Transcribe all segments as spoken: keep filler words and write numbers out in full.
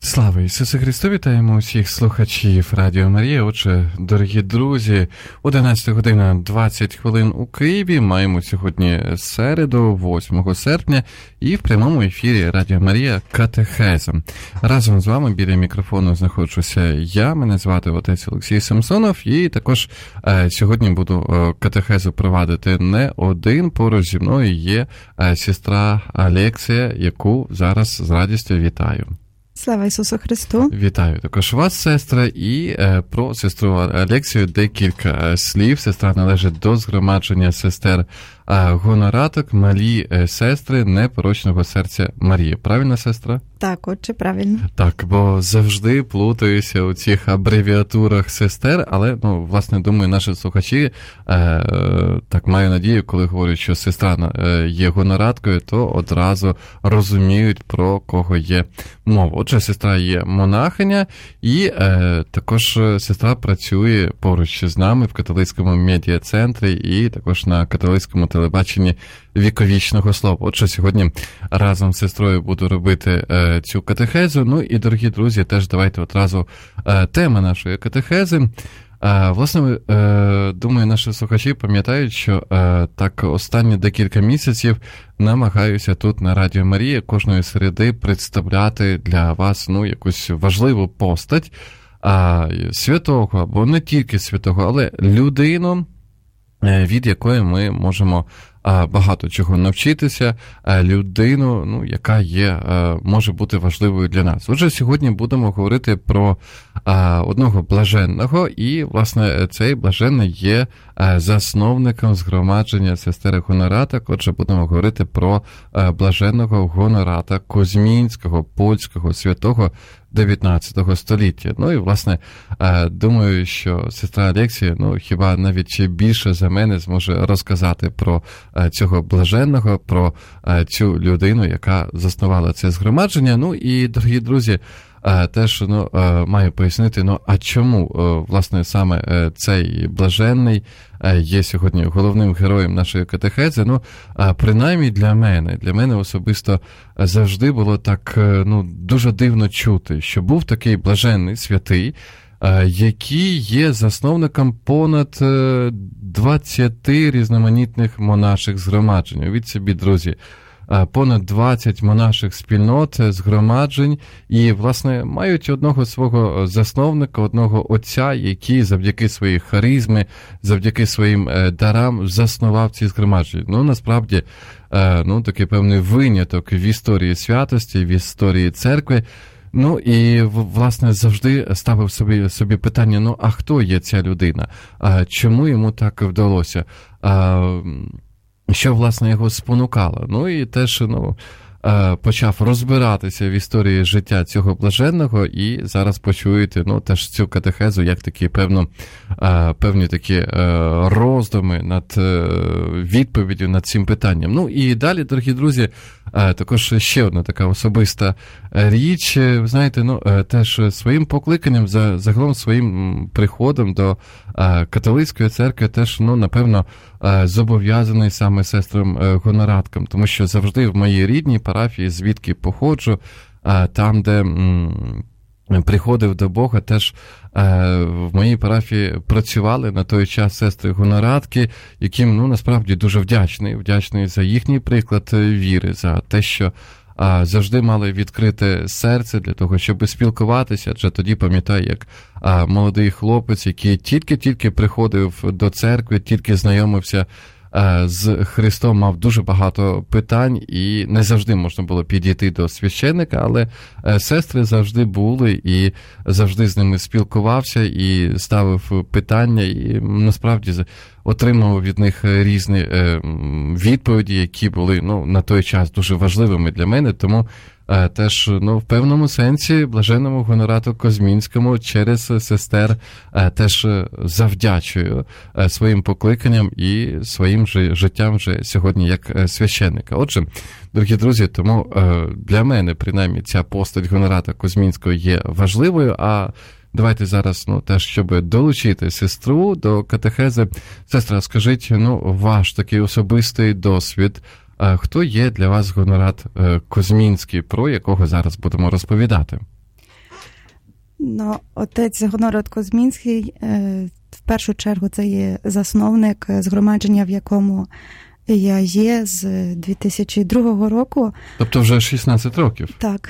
Слава Ісусу Христу! Вітаємо усіх слухачів Радіо Марія. Отже, дорогі друзі, одинадцята година двадцять хвилин у Києві. Маємо сьогодні середу, восьмого серпня, і в прямому ефірі Радіо Марія катехеза. Разом з вами біля мікрофону знаходжуся я, мене звати отець Олексій Самсонов, і також е, сьогодні буду е, катехезу провадити не один. Поруч зі мною є е, сестра Алексія, яку зараз з радістю вітаю. Слава Ісусу Христу! Вітаю також вас, сестра, і е, про сестру Алексію декілька слів. Сестра належить до згромадження сестер е, Гонораток, малі е, сестри непорочного серця Марії. Правильно, сестра? Так, отче, правильно. Так, бо завжди плутаюся у цих абревіатурах сестер, але, ну, власне, думаю, наші слухачі, е, так, маю надію, коли говорять, що сестра е, є гонорадкою, то одразу розуміють, про кого є мова. Отже, сестра є монахиня, і е, також сестра працює поруч з нами в католицькому медіа-центрі і також на католицькому телебаченні віковічного слова. Отже, сьогодні разом з сестрою буду робити е, цю катехезу. Ну і, дорогі друзі, теж давайте одразу е, тема нашої катехези. Е, власне, е, думаю, наші слухачі пам'ятають, що е, так останні декілька місяців намагаюся тут на Радіо Марія кожної середи представляти для вас, ну, якусь важливу постать е, святого, або не тільки святого, але людину, е, від якої ми можемо багато чого навчитися, людину, ну, яка є, може бути важливою для нас. Отже, сьогодні будемо говорити про одного блаженного, і, власне, цей блаженний є засновником згромадження сестер Гонораток. Отже, будемо говорити про блаженного Гонората Козмінського, польського святого дев'ятнадцятого століття. Ну і, власне, думаю, що сестра Алексія, ну, хіба навіть ще більше за мене зможе розказати про цього блаженного, про цю людину, яка заснувала це згромадження. Ну і, дорогі друзі, теж, ну, маю пояснити, ну, а чому, власне, саме цей блаженний є сьогодні головним героєм нашої катехези. Ну, принаймні для мене, для мене особисто завжди було так, ну, дуже дивно чути, що був такий блаженний святий, який є засновником понад двадцяти різноманітних монаших згромаджень. Уявіть собі, друзі, понад двадцять монаших спільнот, згромаджень, і, власне, мають одного свого засновника, одного отця, який завдяки своїй харизмі, завдяки своїм дарам заснував ці згромадження. Ну, насправді, ну, такий певний виняток в історії святості, в історії церкви. Ну, і, власне, завжди ставив собі, собі питання, ну, а хто є ця людина? А чому йому так вдалося? А, що, власне, його спонукало? Ну, і теж, ну, почав розбиратися в історії життя цього блаженного, і зараз почуєте, ну, теж цю катехезу, як такі, певно, певні такі роздуми над відповіддю над цим питанням. Ну, і далі, дорогі друзі, також ще одна така особиста річ. Ви знаєте, ну, теж своїм покликанням, загалом своїм приходом до католицької церкви теж, ну, напевно, зобов'язаний саме сестрам Гонорадкам, тому що завжди в моїй рідній парафії, звідки походжу, там, де приходив до Бога, теж в моїй парафії працювали на той час сестри Гонорадки, яким, ну, насправді дуже вдячний, вдячний за їхній приклад віри, за те, що а, завжди мали відкрите серце для того, щоб спілкуватися, адже тоді, пам'ятаю, як а, молодий хлопець, який тільки-тільки приходив до церкви, тільки знайомився а, з Христом, мав дуже багато питань, і не завжди можна було підійти до священника, але а, сестри завжди були, і завжди з ними спілкувався, і ставив питання, і насправді отримав від них різні е, відповіді, які були, ну, на той час дуже важливими для мене, тому е, теж, ну, в певному сенсі блаженному Гонорату Козмінському через сестер е, теж завдячую е, своїм покликанням і своїм же життям вже сьогодні як священника. Отже, дорогі друзі, тому е, для мене, принаймні, ця постать Гонората Козмінського є важливою, а давайте зараз, ну, теж, щоб долучити сестру до катехези. Сестра, скажіть, ну, ваш такий особистий досвід, хто є для вас Гонорат Козмінський, про якого зараз будемо розповідати? Ну, отець Гонорат Козмінський, в першу чергу, це є засновник згромадження, в якому я є з дві тисячі другого року. Тобто вже шістнадцять років? Так.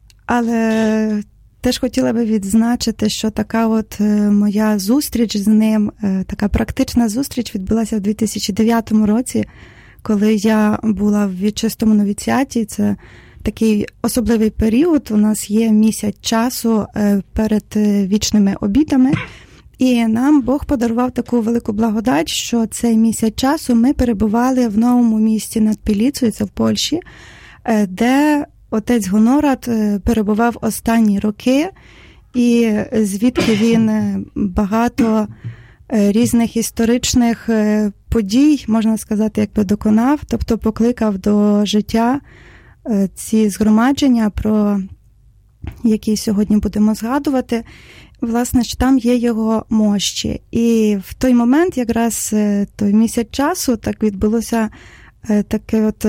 Але теж хотіла би відзначити, що така от моя зустріч з ним, така практична зустріч відбулася в дві тисячі дев'ятому році, коли я була в вічистому новіціаті. Це такий особливий період, у нас є місяць часу перед вічними обітами, і нам Бог подарував таку велику благодать, що цей місяць часу ми перебували в новому місті над Піліцею, це в Польщі, де отець Гонорат перебував останні роки, і звідки він багато різних історичних подій, можна сказати, якби доконав, тобто покликав до життя ці згромадження, про які сьогодні будемо згадувати. Власне, що там є його мощі. І в той момент, якраз той місяць часу, так відбулося таке от,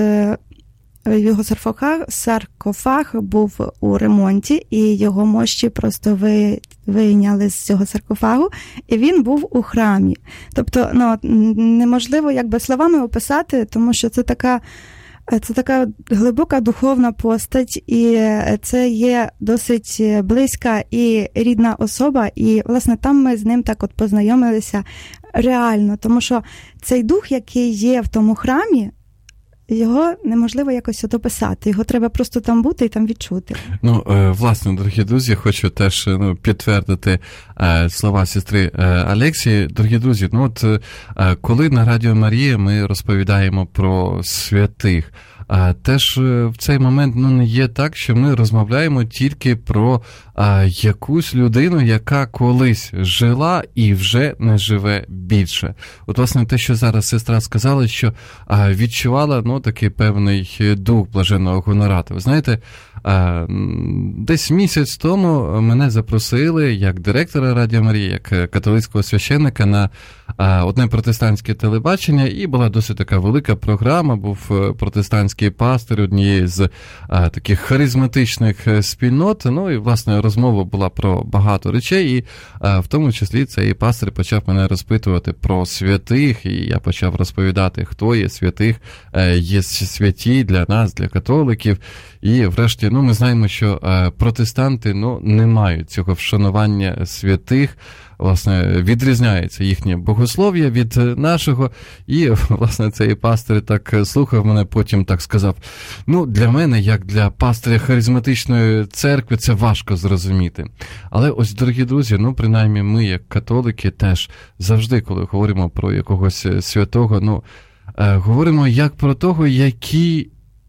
його саркофаг, саркофаг був у ремонті, і його мощі просто ви, вийняли з цього саркофагу, і він був у храмі. Тобто, ну, неможливо якби словами описати, тому що це така Це така глибока духовна постать, і це є досить близька і рідна особа, і, власне, там ми з ним так от познайомилися реально, тому що цей дух, який є в тому храмі, його неможливо якось дописати, його треба просто там бути і там відчути. Ну, власне, дорогі друзі, хочу теж ну, підтвердити слова сестри Алексії. Дорогі друзі, ну от коли на Радіо Марія ми розповідаємо про святих, А теж в цей момент ну, не є так, що ми розмовляємо тільки про а, якусь людину, яка колись жила і вже не живе більше. От, власне, те, що зараз сестра сказала, що а, відчувала ну, такий певний дух блаженного Гонората. Ви знаєте, а, десь місяць тому мене запросили як директора Радіо Марії, як католицького священника на а, одне протестантське телебачення, і була досить така велика програма, був протестантський пастир однієї з а, таких харизматичних спільнот. Ну і, власне, розмова була про багато речей, і а, в тому числі цей пастир почав мене розпитувати про святих, і я почав розповідати, хто є святих, є святі для нас, для католиків. І врешті, ну, ми знаємо, що а, протестанти, ну, не мають цього вшанування святих. Власне, відрізняється їхнє богослов'я від нашого, і, власне, цей пастир так слухав мене, потім так сказав, ну, для мене, як для пастиря харизматичної церкви, це важко зрозуміти. Але ось, дорогі друзі, ну, принаймні ми, як католики, теж завжди, коли говоримо про якогось святого, ну, е, говоримо як про того, який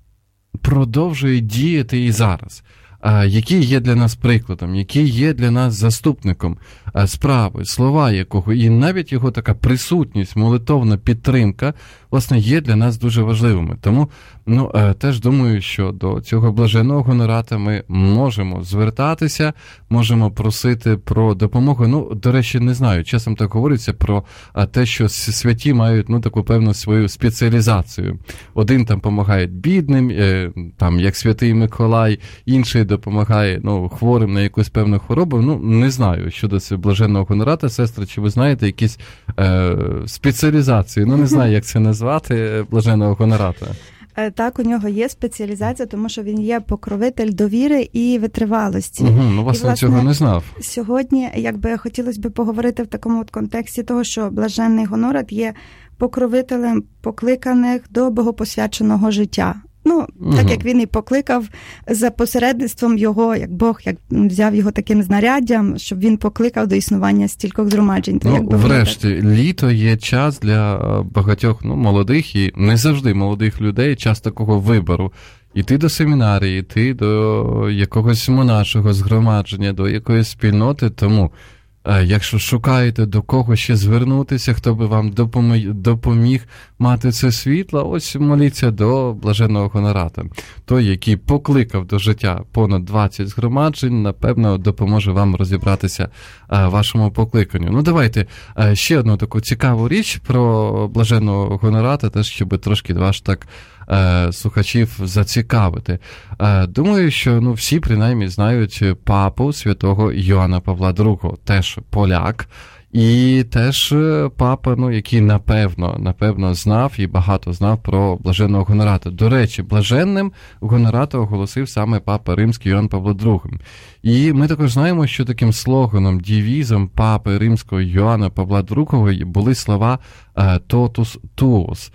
продовжує діяти і зараз. Який є для нас прикладом, який є для нас заступником справи, слова якого, і навіть його така присутність, молитовна підтримка, власне, є для нас дуже важливими. Тому, ну, теж думаю, що до цього блаженного Гонората ми можемо звертатися, можемо просити про допомогу. Ну, до речі, не знаю, часом так говориться про те, що святі мають, ну, таку певну свою спеціалізацію. Один там допомагає бідним, там, як святий Миколай, інший допомагає, ну, хворим на якусь певну хворобу. Ну, не знаю, щодо цього блаженного Гонората, сестри, чи ви знаєте якісь е, спеціалізації? Ну, не знаю, як це назвати, блаженного Гонората. Так, у нього є спеціалізація, тому що він є покровитель довіри і витривалості. Угу, ну, власне, і, власне, цього не знав. Сьогодні, якби хотілося б поговорити в такому от контексті того, що блаженний Гонорат є покровителем покликаних до богопосвяченого життя. Ну, так угу. як він і покликав за посередництвом його, як Бог як взяв його таким знаряддям, щоб він покликав до існування стількох згромаджень. Ну, якби врешті, так... літо є час для багатьох ну, молодих і не завжди молодих людей, час такого вибору. Іти до семінарії, йти до якогось монашого згромадження, до якоїсь спільноти, тому... Якщо шукаєте, до кого ще звернутися, хто би вам допоміг, допоміг мати це світло, ось моліться до блаженного Гонората. Той, який покликав до життя понад двадцять згромаджень, напевно, допоможе вам розібратися а, вашому покликанню. Ну, давайте а, ще одну таку цікаву річ про блаженного Гонората, теж, щоб трошки ваш так е, слухачів зацікавити. Е, думаю, що ну, всі принаймні знають папу святого Йоанна Павла другого, теж поляк. І теж папа, ну, який напевно, напевно знав і багато знав про блаженного Гонората. До речі, блаженним Гонората оголосив саме папа Римський Йоанн Павло другий. І ми також знаємо, що таким слоганом, девізом папи Римського Йоанна Павла другого були слова «totus tuus».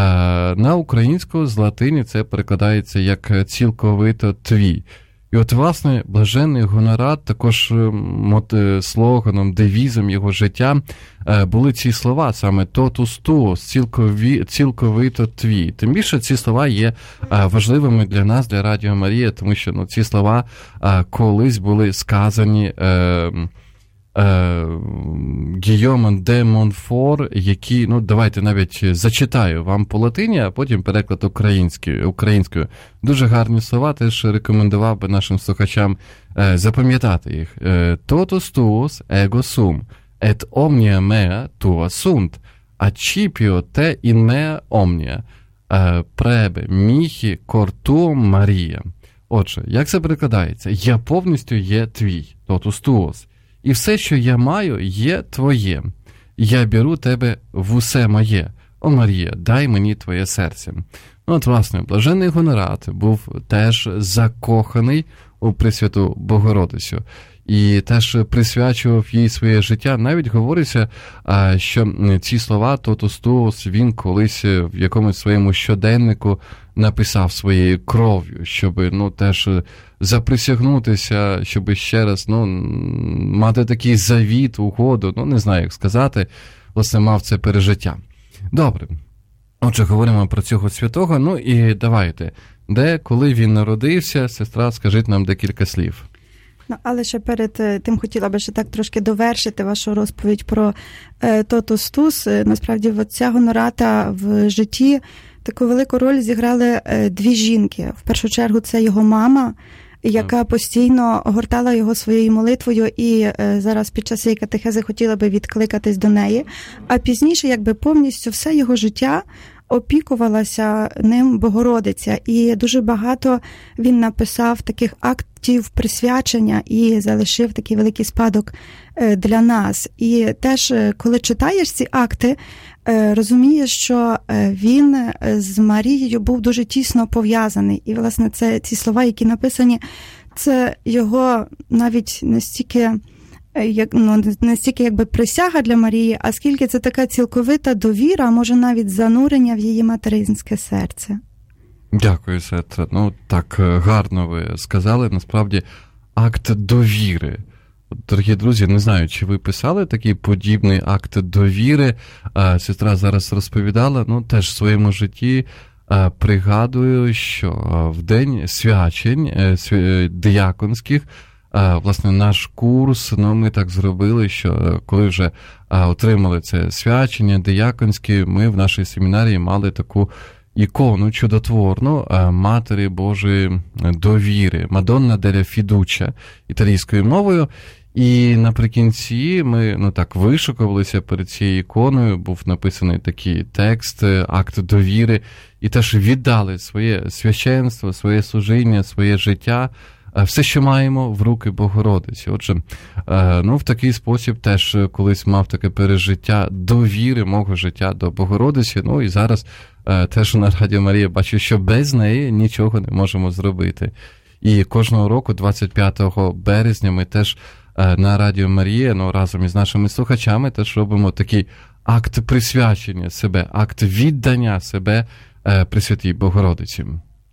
На українську з латині це перекладається як «цілковито твій». І от, власне, блаженний Гонорат також от, слоганом, девізом його життя були ці слова, саме «totus tuus», цілкові, цілковито твій. Тим більше ці слова є важливими для нас, для Радіо Марія, тому що ну, ці слова колись були сказані е, е, Гійомом де Монфор, які, ну, давайте навіть зачитаю вам по латині, а потім переклад українською. українською. Дуже гарні слова, теж рекомендував би нашим слухачам е, запам'ятати їх. «Totus tuus ego sum, et omnia mea tua sunt, accipio te in mea omnia, prebe mihi cor tuum Maria». Отже, як це перекладається? «Я повністю є твій», «totus tuus». І все, що я маю, є твоє. Я беру тебе в усе моє. О, Марія, дай мені твоє серце. Ну, от, власне, блаженний Гонорат був теж закоханий у Пресвяту Богородицю. І теж присвячував їй своє життя. Навіть говориться, що ці слова «totus tuus» він колись в якомусь своєму щоденнику написав своєю кров'ю, щоб, ну, теж заприсягнутися, щоб ще раз, ну, мати такий завіт, угоду, ну, не знаю, як сказати, власне, мав це пережиття. Добре. Отже, говоримо про цього святого, ну і давайте, де, коли він народився, сестра, скажіть нам декілька слів. Ну, але ще перед тим хотіла би ще так трошки довершити вашу розповідь про е, «totus tuus». Насправді, от ця Гонората в житті таку велику роль зіграли е, дві жінки. В першу чергу це його мама, яка постійно огортала його своєю молитвою, і е, зараз під час цієї катехези хотіла би відкликатись до неї. А пізніше, якби повністю все його життя опікувалася ним Богородиця. І дуже багато він написав таких актів присвячення і залишив такий великий спадок е, для нас. І теж, коли читаєш ці акти, е, розумієш, що він з Марією був дуже тісно пов'язаний. І, власне, це ці слова, які написані, це його навіть настільки, як, ну, не стільки якби присяга для Марії, а скільки це така цілковита довіра, може навіть занурення в її материнське серце. Дякую, Сетра. Ну, так гарно ви сказали, насправді, акт довіри. Дорогі друзі, не знаю, чи ви писали такий подібний акт довіри. Сестра зараз розповідала, ну, теж в своєму житті пригадую, що в день свячень дияконських, власне, наш курс, ну, ми так зробили, що коли вже отримали це свячення дияконське, ми в нашій семінарії мали таку ікону чудотворну Матері Божої довіри, Мадонна деля Фідуча, італійською мовою. І наприкінці ми, ну так, вишукувалися перед цією іконою, був написаний такий текст, акт довіри, і теж віддали своє священство, своє служіння, своє життя, все, що маємо, в руки Богородиці. Отже, ну, в такий спосіб теж колись мав таке пережиття довіри мого життя до Богородиці. Ну, і зараз теж на Радіо Марія бачу, що без неї нічого не можемо зробити. І кожного року, двадцять п'ятого березня, ми теж на Радіо Марія, ну, разом із нашими слухачами, теж робимо такий акт присвячення себе, акт віддання себе Пресвятій Богородиці.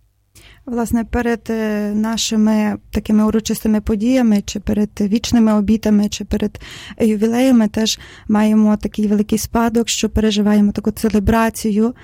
Власне, перед нашими такими урочистими подіями, чи перед вічними обітами, чи перед ювілеями теж маємо такий великий спадок, що переживаємо таку целебрацію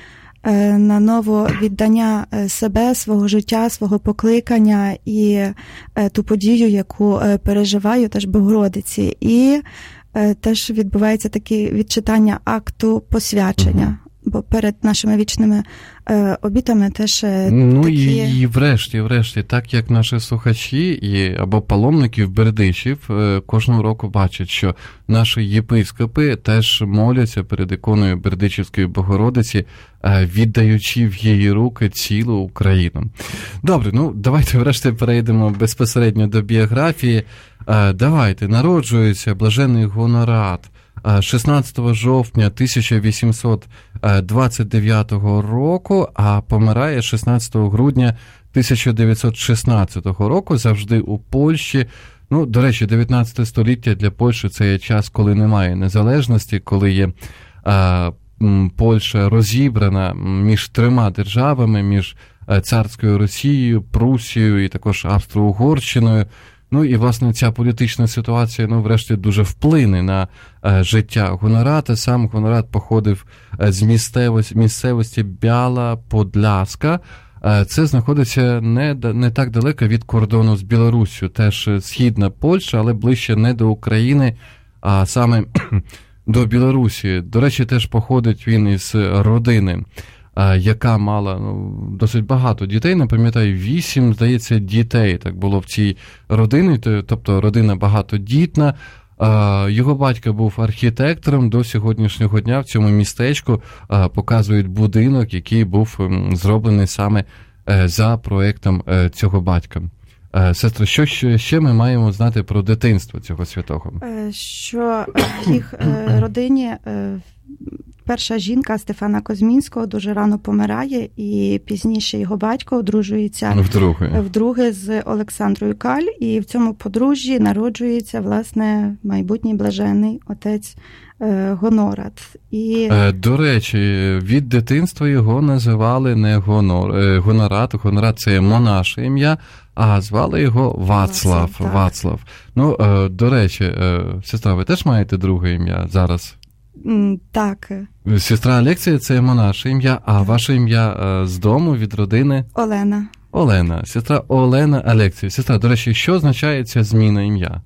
на ново віддання себе, свого життя, свого покликання і ту подію, яку переживаю теж Богородиці. І теж відбувається таке відчитання акту посвячення. бо перед нашими вічними е, обітами теж ну, такі... і, і врешті, врешті, так як наші слухачі і, або паломників Бердичів е, кожного року бачать, що наші єпископи теж моляться перед іконою Бердичівської Богородиці, е, віддаючи в її руки цілу Україну. Добре, ну давайте врешті перейдемо безпосередньо до біографії. Е, давайте, народжується блаженний Гонорат шістнадцятого жовтня тисяча вісімсот двадцять дев'ятого року, а помирає шістнадцятого грудня тисяча дев'ятсот шістнадцятого року, завжди у Польщі. Ну, до речі, дев'ятнадцяте століття для Польщі – це є час, коли немає незалежності, коли є а, Польща розібрана між трьома державами, між царською Росією, Прусією і також Австро-Угорщиною. Ну і, власне, ця політична ситуація, ну, врешті, дуже вплине на е, життя Гонората. Сам Гонорат походив з місцевості, місцевості Біала-Подляска. Е, це знаходиться не, не так далеко від кордону з Білоруссю. Теж східна Польща, але ближче не до України, а саме до Білорусі. До речі, теж походить він із родини, яка мала ну, досить багато дітей, не пам'ятаю, вісім, здається, дітей так було в цій родині, тобто родина багатодітна. Його батько був архітектором, до сьогоднішнього дня в цьому містечку показують будинок, який був зроблений саме за проєктом цього батька. Сестро, що ще ми маємо знати про дитинство цього святого? Що в їх родині перша жінка Стефана Козмінського дуже рано помирає, і пізніше його батько одружується вдруге, вдруге з Олександрою Каль, і в цьому подружжі народжується, власне, майбутній блажений отець Гонорат. І... До речі, від дитинства його називали не Гонор... Гонорат, Гонорат – це монаше ім'я, а звали його Вацлав. Вацлав, Вацлав. Ну, до речі, сестра, ви теж маєте друге ім'я зараз? Так. Сестра Алексія – це монаше ім'я, а ваше ім'я з дому, від родини? Олена. Олена. Сестра Олена Алексія. Сестра, до речі, що означає ця зміна ім'я?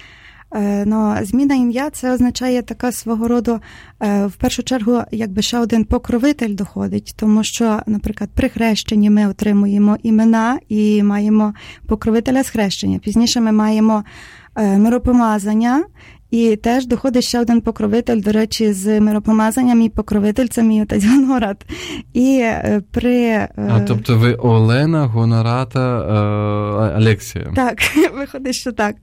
Е, ну, зміна ім'я – це означає така свого роду, е, в першу чергу, якби ще один покровитель доходить, тому що, наприклад, при хрещенні ми отримуємо імена і маємо покровителя з хрещення. Пізніше ми маємо е, миропомазання, і теж доходить ще один покровитель, до речі, з миропомазанням, і покровитель – це мій отець Гонорат. І при... А, тобто ви Олена Гонората е, Алексія? Так, виходить, що так.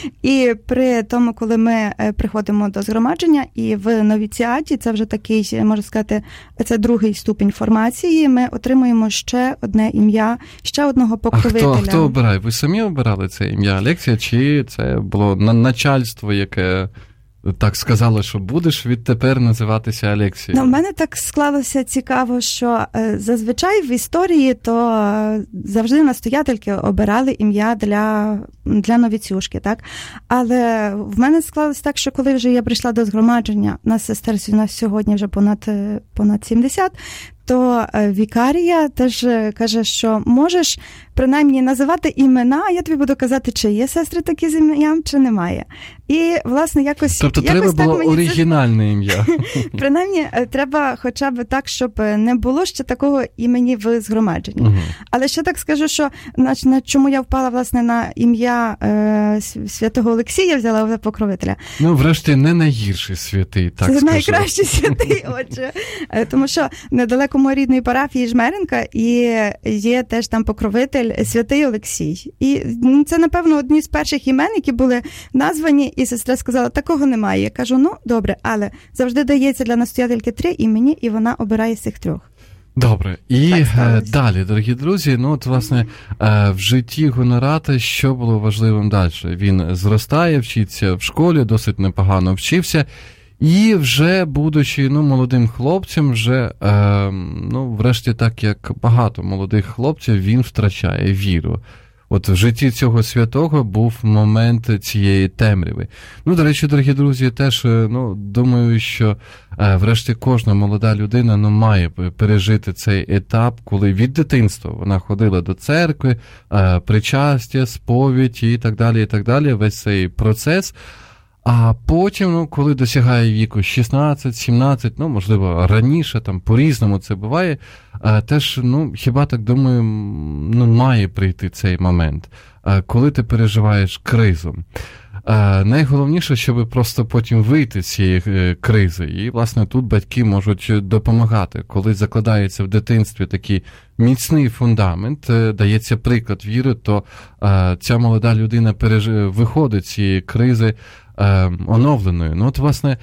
І при тому, коли ми приходимо до згромадження, і в новіціаті, це вже такий, можна сказати, це другий ступінь формації, ми отримуємо ще одне ім'я, ще одного покровителя. А хто, хто обирає? Ви самі обирали це ім'я Алексія, чи це було начальство, яке так сказала, що будеш відтепер називатися Алексією? Ну, в мене так склалося цікаво, що е, зазвичай в історії то е, завжди настоятельки обирали ім'я для, для новіцюшки, так? Але в мене склалося так, що коли вже я прийшла до згромадження, нас сестер у нас сьогодні вже понад, понад сімдесят, то вікарія теж каже, що можеш принаймні називати імена, а я тобі буду казати, чи є сестри такі з ім'ям, чи немає. І, власне, якось... Тобто якось треба було мені оригінальне це... ім'я. Принаймні, треба хоча б так, щоб не було ще такого імені в згромадженні. Угу. Але ще так скажу, що на, на чому я впала, власне, на ім'я е, святого Олексія, взяла за покровителя. Ну, врешті, не найгірший святий, так це скажу. Це найкращий святий, отже. Тому що недалеко моєї рідної парафії Жмеринка, і є теж там покровитель святий Олексій. І це, напевно, одні з перших імен, які були названі, і сестра сказала, такого немає. Я кажу, ну, добре, але завжди дається для настоятельки три імені, і вона обирає з цих трьох. Добре. І далі, дорогі друзі, ну, от, власне, в житті Гонората що було важливим далі? Він зростає, вчиться в школі, досить непогано вчився, і вже, будучи, ну, молодим хлопцем, вже, е, ну, врешті, так як багато молодих хлопців, він втрачає віру. От в житті цього святого був момент цієї темряви. Ну, до речі, дорогі друзі, теж, ну, думаю, що е, врешті кожна молода людина, ну, має пережити цей етап, коли від дитинства вона ходила до церкви, е, причастя, сповідь і так далі, і так далі, весь цей процес. А потім, ну, коли досягає віку шістнадцять сімнадцять, ну, можливо, раніше, там, по-різному це буває, теж, ну, хіба так думаю, ну, має прийти цей момент, коли ти переживаєш кризу. Найголовніше, щоб просто потім вийти з цієї кризи. І, власне, тут батьки можуть допомагати. Коли закладається в дитинстві такий міцний фундамент, дається приклад віри, то ця молода людина переж... виходить з цієї кризи оновленою. Ну, от, власне,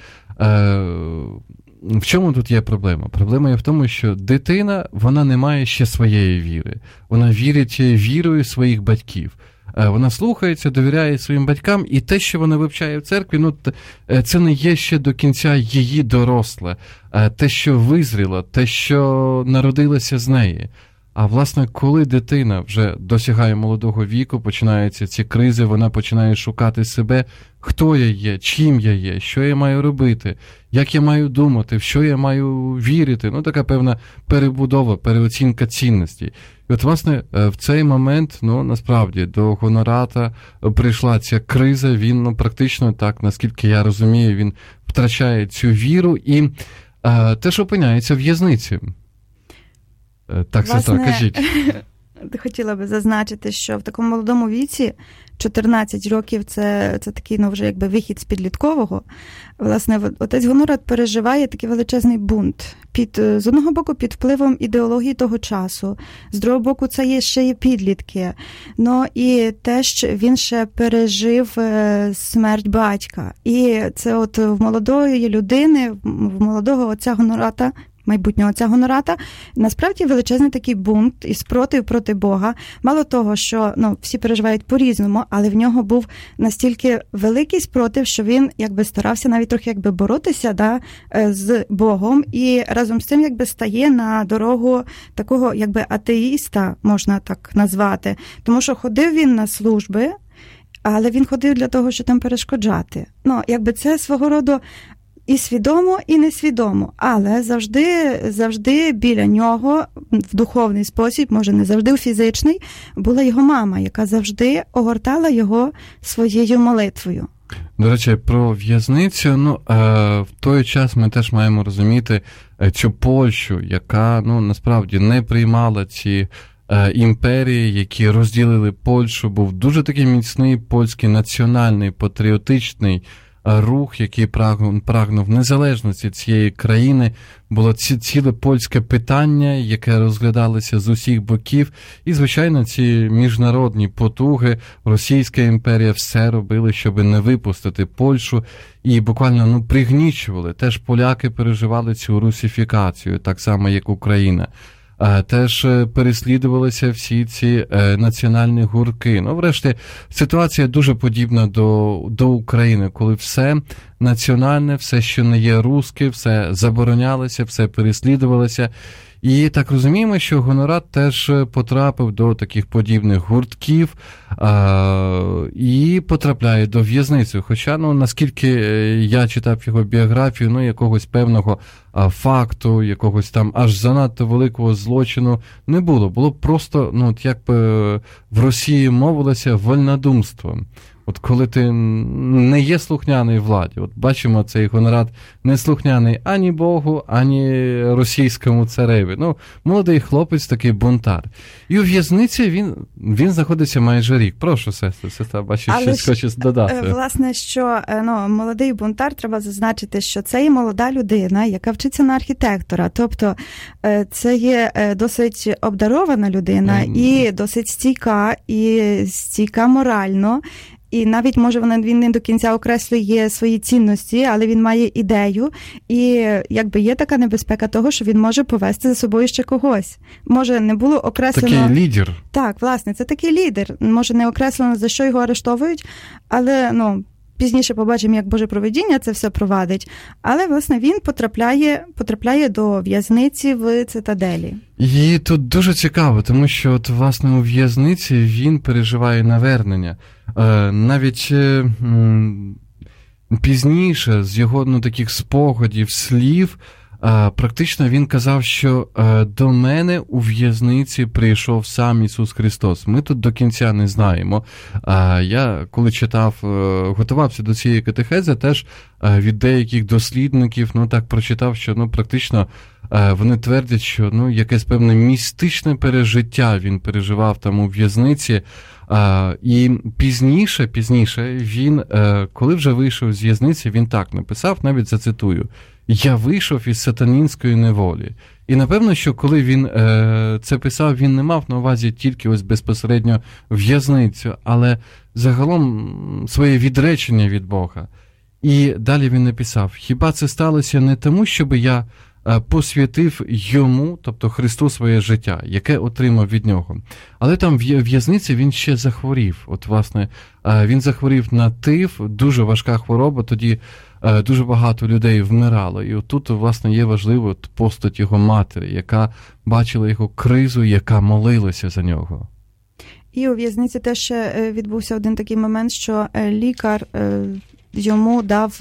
в чому тут є проблема? Проблема є в тому, що дитина, вона не має ще своєї віри. Вона вірить вірою своїх батьків. Вона слухається, довіряє своїм батькам, і те, що вона вивчає в церкві, ну, це не є ще до кінця її доросле, те, що визріло, те, що народилося з неї. А, власне, коли дитина вже досягає молодого віку, починаються ці кризи, вона починає шукати себе, хто я є, чим я є, що я маю робити, як я маю думати, в що я маю вірити. Ну, така певна перебудова, переоцінка цінностей. І от, власне, в цей момент, ну, насправді, до Гонората прийшла ця криза, він, ну, практично так, наскільки я розумію, він втрачає цю віру і а, теж опиняється в в'язниці. Так, сестра, кажіть. Хотіла би зазначити, що в такому молодому віці чотирнадцять років це, це такий, ну, вже якби вихід з підліткового. Власне, отець Гонорат переживає такий величезний бунт. Під, з одного боку, під впливом ідеології того часу, з другого боку, це є ще є підлітки. Ну, і теж він ще пережив смерть батька. І це от в молодої людини, в молодого отця Гонората, майбутнього отця Гонората, насправді величезний такий бунт і спротив проти Бога. Мало того, що, ну, всі переживають по-різному, але в нього був настільки великий спротив, що він якби старався навіть трохи якби боротися, да, з Богом, і разом з цим якби стає на дорогу такого якби атеїста, можна так назвати. Тому що ходив він на служби, але він ходив для того, щоб там перешкоджати. Ну, якби це свого роду і свідомо, і несвідомо, але завжди, завжди біля нього в духовний спосіб, може не завжди у фізичний, була його мама, яка завжди огортала його своєю молитвою. До речі, про в'язницю, ну, в той час ми теж маємо розуміти цю Польщу, яка, ну, насправді не приймала ці імперії, які розділили Польщу, був дуже такий міцний польський національний патріотичний рух, який прагнув, прагнув незалежності цієї країни. Було ці, ціле польське питання, яке розглядалося з усіх боків. І, звичайно, ці міжнародні потуги, Російська імперія все робили, щоб не випустити Польщу. І буквально, ну, пригнічували. Теж поляки переживали цю русифікацію, так само, як Україна. Теж переслідувалися всі ці національні гуртки. Ну, врешті, ситуація дуже подібна до, до України, коли все національне, все, що не є русське, все заборонялося, все переслідувалося. І так розуміємо, що Гонорат теж потрапив до таких подібних гуртків а, і потрапляє до в'язниці. Хоча, ну, наскільки я читав його біографію, ну, якогось певного а, факту, якогось там аж занадто великого злочину не було. Було просто, ну, от як би в Росії мовилося, вольнодумством. От коли ти не є слухняний владі, от бачимо, цей Гонорат не слухняний ані Богу, ані російському цареві. Ну, молодий хлопець, такий бунтар. І у в'язниці він, він знаходиться майже рік. Прошу, сестра, сестра, бачу, Але щось хоче додати. Власне, що, ну, молодий бунтар, треба зазначити, що це є молода людина, яка вчиться на архітектора. Тобто, це є досить обдарована людина mm. і досить стійка, і стійка морально. І навіть, може, він не до кінця окреслює свої цінності, але він має ідею. І якби є така небезпека того, що він може повести за собою ще когось. Може, не було окреслено... Такий лідер. Так, власне, це такий лідер. Може, не окреслено, за що його арештовують, але, ну, пізніше побачимо, як Боже провидіння це все провадить. Але, власне, він потрапляє, потрапляє до в'язниці в цитаделі. І тут дуже цікаво, тому що, от, власне, у в'язниці він переживає навернення. Е, навіть е, м, пізніше з його, ну, таких спогадів, слів, практично він казав, що до мене у в'язниці прийшов сам Ісус Христос. Ми тут до кінця не знаємо. Я, коли читав, готувався до цієї катехези, теж від деяких дослідників, ну так прочитав, що ну практично вони твердять, що ну якесь певне містичне пережиття він переживав там у в'язниці. І пізніше, пізніше він, коли вже вийшов з в'язниці, він так написав, навіть зацитую: «Я вийшов із сатанінської неволі». І, напевно, що коли він е, це писав, він не мав на увазі тільки ось безпосередньо в'язницю, але загалом своє відречення від Бога. І далі він написав: «Хіба це сталося не тому, щоб я е, посвятив йому, тобто Христу, своє життя, яке отримав від нього?» Але там в в'язниці він ще захворів. От, власне, е, він захворів на тиф, дуже важка хвороба, тоді дуже багато людей вмирало. І отут, власне, є важливо постать його матері, яка бачила його кризу, яка молилася за нього. І у в'язниці теж відбувся один такий момент, що лікар йому дав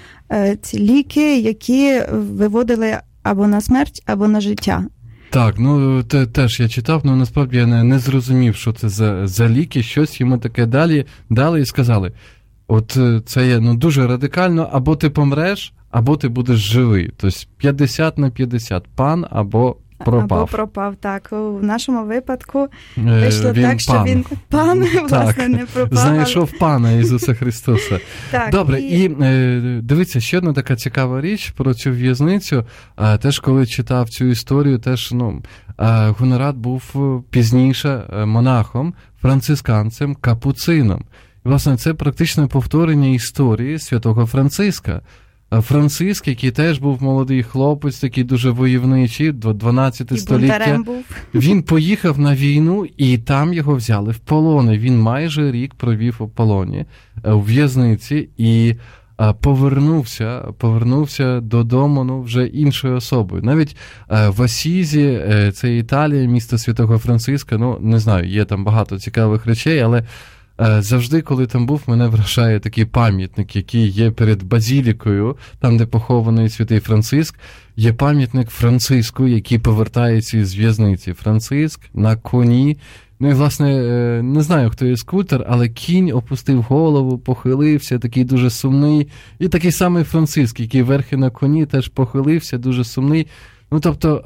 ці ліки, які виводили або на смерть, або на життя. Так, ну те, теж я читав, але насправді я не, не зрозумів, що це за, за ліки, щось йому таке далі дали і сказали: от це є ну, дуже радикально, або ти помреш, або ти будеш живий. Тобто п'ятдесят на п'ятдесят, пан або пропав. Або пропав, так. У нашому випадку вийшло він так, що пан. він пан, власне, не пропав. Знайшов пана Ісуса Христоса. Так, добре, і, і е, дивіться, ще одна така цікава річ про цю в'язницю. А, теж, коли читав цю історію, теж, ну, а, Гонорат був пізніше монахом, францисканцем, капуцином. І, власне, це практичне повторення історії святого Франциска. Франциск, який теж був молодий хлопець, такий дуже войовничий, дванадцяте століття. Був. Він поїхав на війну, і там його взяли в полони. Він майже рік провів у полоні, у в'язниці, і повернувся, повернувся додому, ну, вже іншою особою. Навіть в Асізі, це Італія, місто святого Франциска, ну, не знаю, є там багато цікавих речей, але завжди, коли там був, мене вражає такий пам'ятник, який є перед базілікою, там, де похований святий Франциск, є пам'ятник Франциску, який повертається із в'язниці. Франциск на коні. Ну і, власне, не знаю, хто є скульптор, але кінь опустив голову, похилився, такий дуже сумний. І такий самий Франциск, який верхи на коні, теж похилився, дуже сумний. Ну, тобто,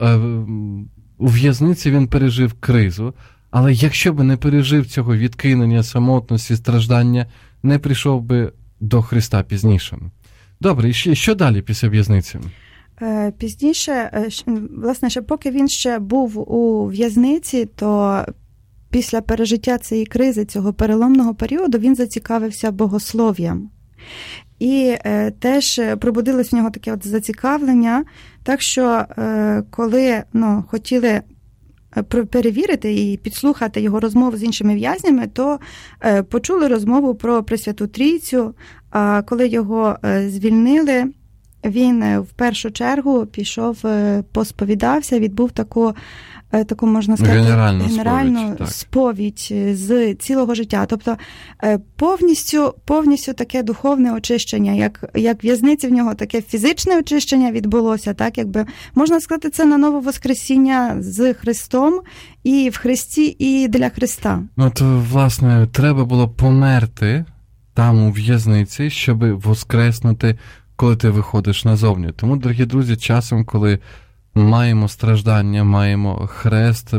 у в'язниці він пережив кризу. Але якщо б не пережив цього відкинення, самотності, страждання, не прийшов би до Христа пізніше. Добре, і ще, що далі після в'язниці? Пізніше, власне, ще поки він ще був у в'язниці, то після пережиття цієї кризи, цього переломного періоду, він зацікавився богослов'ям. І е, теж пробудилось в нього таке от зацікавлення, так що е, коли ну, хотіли перевірити і підслухати його розмову з іншими в'язнями, то е, почули розмову про Пресвяту Трійцю, а коли його е, звільнили, він в першу чергу пішов, е, посповідався, відбув таку, е, таку можна сказати, генеральну, генеральну сповідь, сповідь з цілого життя. Тобто е, повністю, повністю таке духовне очищення, як, як в'язниці в нього таке фізичне очищення відбулося, так, якби можна сказати, це на нове воскресіння з Христом і в Христі, і для Христа. Ну, то, власне, треба було померти там у в'язниці, щоб воскреснути, коли ти виходиш назовні. Тому, дорогі друзі, часом, коли маємо страждання, маємо хрест,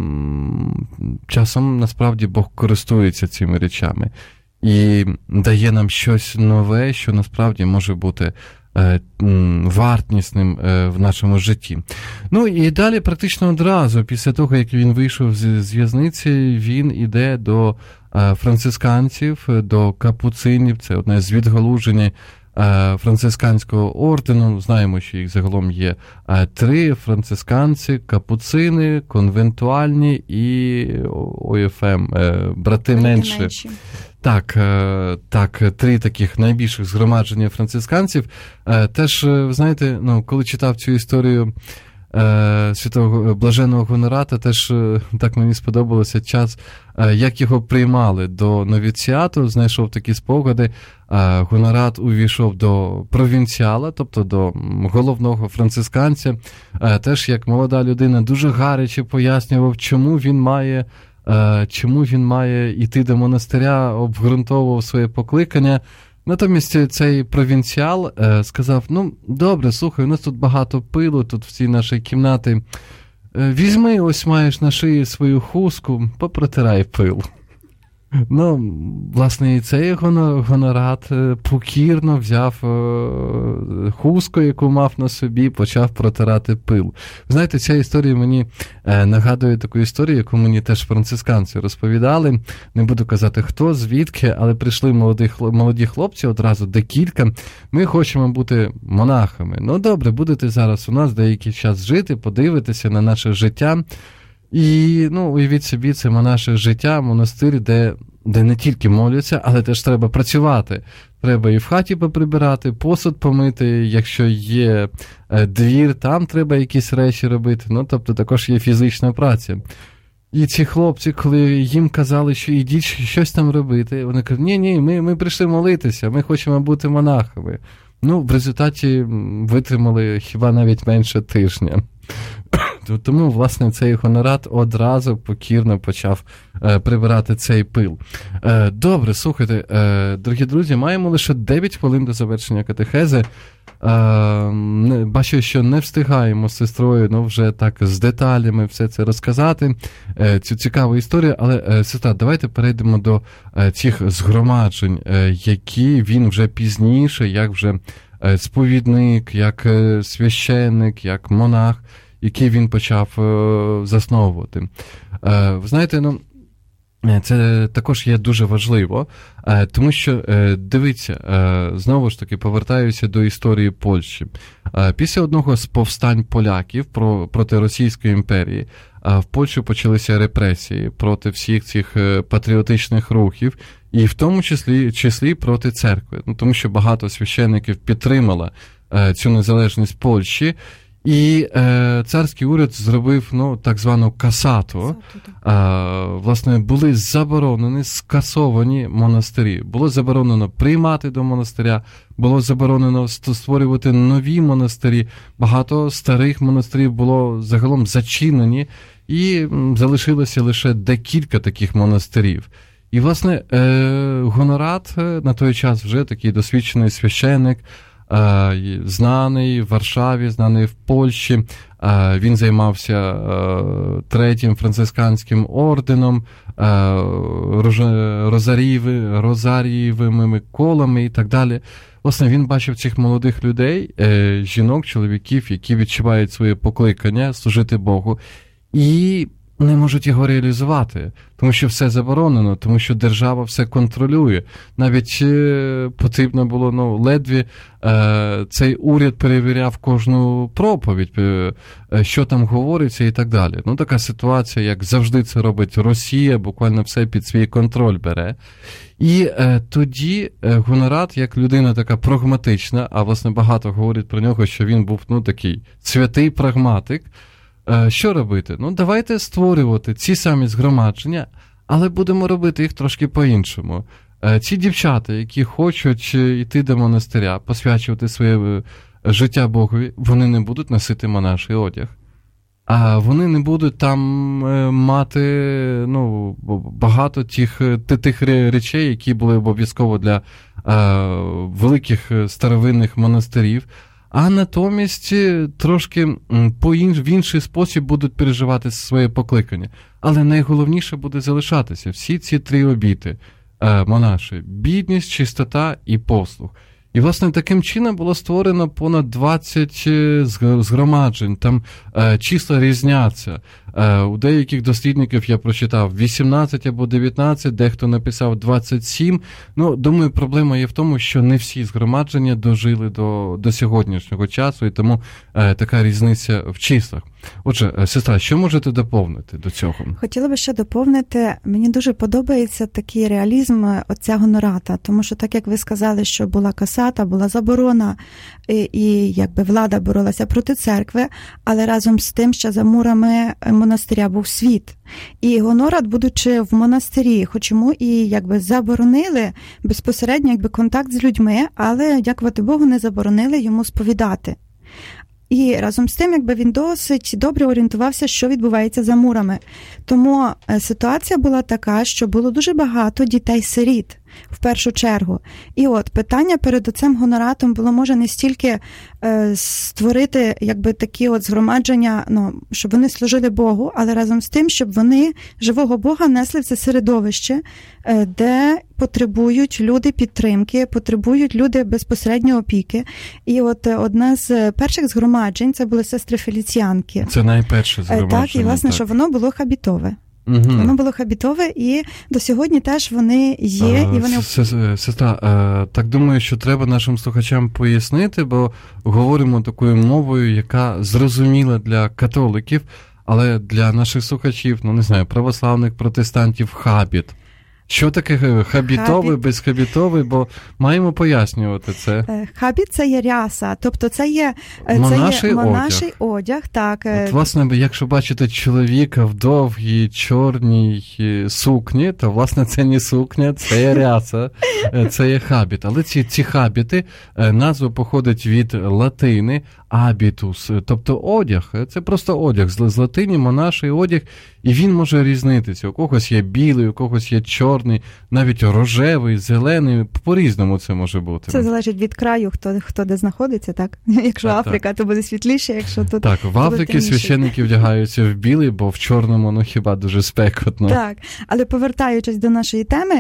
часом, насправді, Бог користується цими речами і дає нам щось нове, що, насправді, може бути вартісним в нашому житті. Ну, і далі, практично одразу, після того, як він вийшов з в'язниці, він іде до францисканців, до капуцинів, це одне з відгалужень францисканського ордену. Знаємо, що їх загалом є три: францисканці, капуцини, конвентуальні і о еф ем, брати менші. менші. Так, так, три таких найбільших згромадження францисканців. Теж, знаєте, ну, коли читав цю історію, святого блаженого Гонората, теж так мені сподобалося час, як його приймали до новіціату, знайшов такі спогади. Гонорат увійшов до провінціала, тобто до головного францисканця. Теж як молода людина дуже гаряче пояснював, чому він має, чому він має йти до монастиря, обґрунтовував своє покликання. Натомість цей провінціал е, сказав, ну, добре, слухай, у нас тут багато пилу, тут в цій нашій кімнаті. Е, візьми, ось маєш на шиї свою хустку, попротирай пил. Ну, власне, і цей Гонорат покірно взяв хустку, яку мав на собі, почав протирати пил. Знаєте, ця історія мені нагадує таку історію, яку мені теж францисканці розповідали. Не буду казати, хто, звідки, але прийшли молоді, молоді хлопці, одразу декілька. Ми хочемо бути монахами. Ну, добре, будете зараз у нас деякий час жити, подивитися на наше життя. І, ну, уявіть собі, це наше життя, монастир, де, де не тільки моляться, але теж треба працювати. Треба і в хаті поприбирати, посуд помити, якщо є двір, там треба якісь речі робити. Ну, тобто також є фізична праця. І ці хлопці, коли їм казали, що ідіть щось там робити, вони кажуть, ні-ні, ми, ми прийшли молитися, ми хочемо бути монахами. Ну, в результаті витримали хіба навіть менше тижня. Тому, власне, цей Гонорат одразу покірно почав е, прибирати цей пил. Е, добре, слухайте, е, дорогі друзі, маємо лише дев'ять хвилин до завершення катехези. Е, бачу, що не встигаємо з сестрою, ну, вже так з деталями все це розказати, е, цю цікаву історію, але, е, сестра, давайте перейдемо до е, цих згромаджень, е, які він вже пізніше, як вже е, сповідник, як е, священник, як монах, який він почав е, засновувати. Е, ви знаєте, ну, це також є дуже важливо, е, тому що, е, дивіться, е, знову ж таки, повертаюся до історії Польщі. Е, після одного з повстань поляків про, проти Російської імперії е, в Польщі почалися репресії проти всіх цих е, патріотичних рухів, і в тому числі, числі проти церкви, ну, тому що багато священників підтримало е, цю незалежність Польщі. І е, царський уряд зробив, ну, так звану касату. Е, власне, були заборонені, скасовані монастирі. Було заборонено приймати до монастиря, було заборонено створювати нові монастирі. Багато старих монастирів було загалом зачинені, і залишилося лише декілька таких монастирів. І, власне, е, Гонорат на той час вже такий досвідчений священник, знаний в Варшаві, знаний в Польщі. Він займався третім францисканським орденом, розарієвими колами і так далі. Власне, він бачив цих молодих людей, жінок, чоловіків, які відчувають своє покликання служити Богу, і не можуть його реалізувати, тому що все заборонено, тому що держава все контролює. Навіть е, потрібно було, ну, ледве е, цей уряд перевіряв кожну проповідь, е, що там говориться і так далі. Ну, така ситуація, як завжди це робить Росія, буквально все під свій контроль бере. І е, тоді е, Гонорат, як людина така прагматична, а, власне, багато говорять про нього, що він був, ну, такий святий прагматик. Що робити? Ну, давайте створювати ці самі згромадження, але будемо робити їх трошки по-іншому. Ці дівчата, які хочуть йти до монастиря, посвячувати своє життя Богові, вони не будуть носити монаший одяг. А вони не будуть там мати, ну, багато тих, тих речей, які були обов'язково для а, великих старовинних монастирів. А натомість трошки по інш, в інший спосіб будуть переживати своє покликання. Але найголовніше буде залишатися всі ці три обіти е, монаші: бідність, чистота і послуг. І, власне, таким чином було створено понад двадцять згромаджень, там е, числа різняться. У деяких дослідників я прочитав вісімнадцять або дев'ятнадцять, дехто написав двадцять сім. Ну, думаю, проблема є в тому, що не всі згромадження дожили до, до сьогоднішнього часу, і тому е, така різниця в числах. Отже, сестра, що можете доповнити до цього? Хотіла би ще доповнити, мені дуже подобається такий реалізм отця Гонората, тому що так, як ви сказали, що була касата, була заборона, і, і якби влада боролася проти церкви, але разом з тим, що за мурами монастиря був світ. І Гонорат, будучи в монастирі, хоч йому і якби заборонили безпосередньо якби контакт з людьми, але, дякувати Богу, не заборонили йому сповідати. І разом з тим, якби він досить добре орієнтувався, що відбувається за мурами. Тому ситуація була така, що було дуже багато дітей-сиріт, в першу чергу. І от питання перед отцем Гоноратом було, може, не стільки е, створити якби такі от згромадження, ну, щоб вони служили Богу, але разом з тим, щоб вони живого Бога несли в це середовище, е, де потребують люди підтримки, потребують люди безпосередньо опіки. І от одне з перших згромаджень, це були сестри Феліціянки. Це найперше згромадження. Так, і власне, так. Що воно було хабітове. Угу. Воно було хабітове, і до сьогодні теж вони є. А, і вони... Сестра, так думаю, що треба нашим слухачам пояснити, бо говоримо такою мовою, яка зрозуміла для католиків, але для наших слухачів, ну не знаю, православних, протестантів, хабіт. Що таке хабітовий, хабіт. Безхабітовий, бо маємо пояснювати це. Хабіт – це є ряса, тобто це є, монаший це є монаший одяг. одяг. Так. От, власне, якщо бачите чоловіка в довгій чорній сукні, то, власне, це не сукня, це є ряса, це є хабіт. Але ці, ці хабіти, назва походить від латини абітус, тобто одяг. Це просто одяг. З латині монаший одяг, і він може різнитися. У когось є білий, у когось є чорний, навіть рожевий, зелений, по-різному це може бути. Це залежить від краю, хто, хто де знаходиться, так? Якщо так, Африка, так. То буде світліше, якщо тут... Так, в Африці священники вдягаються в білий, бо в чорному, ну хіба дуже спекотно. Так, але повертаючись до нашої теми,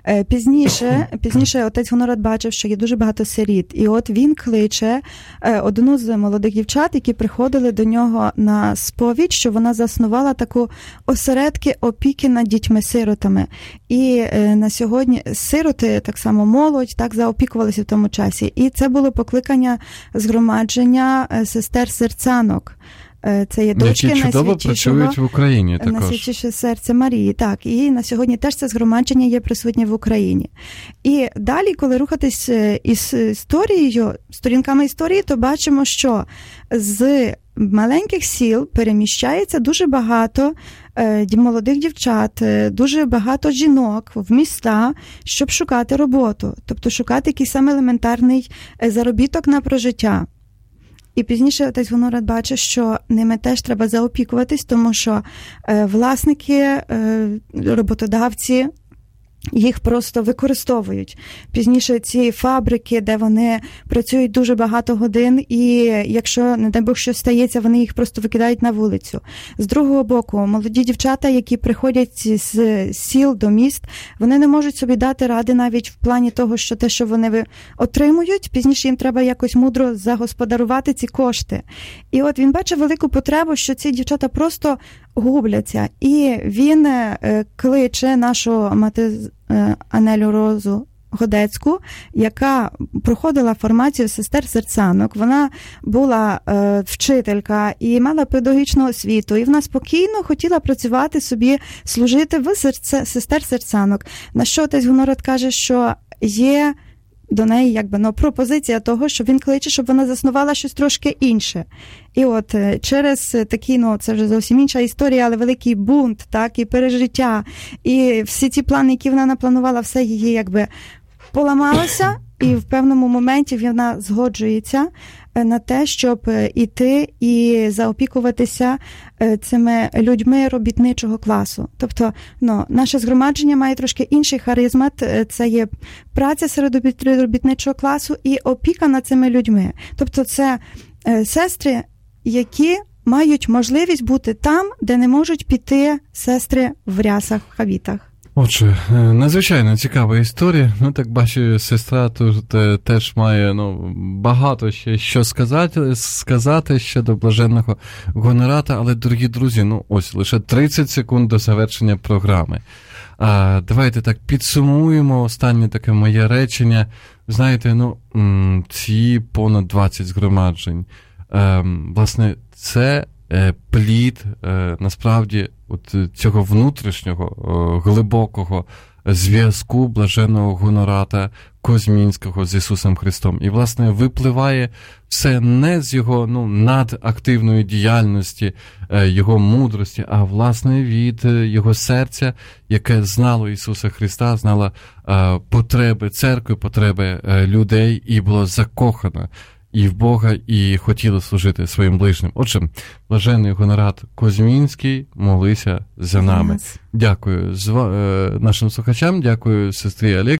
пізніше, пізніше отець Гонорат бачив, що є дуже багато сиріт, і от він кличе одну з молодих дівчат, які приходили до нього на сповідь, що вона заснувала таку осередки опіки над дітьми-сиротами. І е, на сьогодні сироти, так само молодь, так заопікувалися в тому часі. І це було покликання згромадження сестер-серцянок. Це є дочки які чудово працюють в Україні також. Найсвятіше серце Марії, так. І на сьогодні теж це згромадження є присутнє в Україні. І далі, коли рухатись із історією, сторінками історії, то бачимо, що з маленьких сіл переміщається дуже багато молодих дівчат, дуже багато жінок в міста, щоб шукати роботу, тобто шукати якийсь саме елементарний заробіток на прожиття. І пізніше отець Гонорат бачить, що ними теж треба заопікуватись, тому що е, власники, е, роботодавці їх просто використовують. Пізніше ці фабрики, де вони працюють дуже багато годин, і якщо, не дай Бог, що стається, вони їх просто викидають на вулицю. З другого боку, молоді дівчата, які приходять з сіл до міст, вони не можуть собі дати ради навіть в плані того, що те, що вони отримують, пізніше їм треба якось мудро загосподарувати ці кошти. І от він бачить велику потребу, що ці дівчата просто губляться. І він кличе нашу мати Анелю Розу Годецьку, яка проходила формацію сестер-серцянок. Вона була е, вчителька і мала педагогічну освіту, і вона спокійно хотіла працювати собі, служити в серце, сестер-серцянок. На що отець Гонорат каже, що є до неї якби, ну, пропозиція того, що він кличе, щоб вона заснувала щось трошки інше. І от через такі, ну, це вже зовсім інша історія, але великий бунт, так, і пережиття, і всі ці плани, які вона напланувала, все її якби поламалося, і в певному моменті вона згоджується на те, щоб іти і заопікуватися цими людьми робітничого класу. Тобто, ну, наше згромадження має трошки інший харизмат, це є праця серед робітничого класу і опіка над цими людьми. Тобто, це сестри, які мають можливість бути там, де не можуть піти сестри в рясах, в хабітах. Отже, надзвичайно цікава історія. Ну, так бачу, сестра тут теж має ну, багато ще що сказати, сказати щодо блаженного Гонората, але, дорогі друзі, ну ось, лише тридцять секунд до завершення програми. А, давайте так підсумуємо останнє таке моє речення. Знаєте, ну, ці понад двадцять згромаджень, власне, це плід, насправді, от цього внутрішнього, глибокого зв'язку блаженного Гонората Козмінського з Ісусом Христом. І, власне, випливає все не з його ну, надактивної діяльності, його мудрості, а, власне, від його серця, яке знало Ісуса Христа, знало потреби церкви, потреби людей і було закохано і в Бога, і хотіло служити своїм ближнім. Отже, блаженний Гонорат Козмінський, молися за нами. Дякую нашим слухачам, дякую сестрі Олег.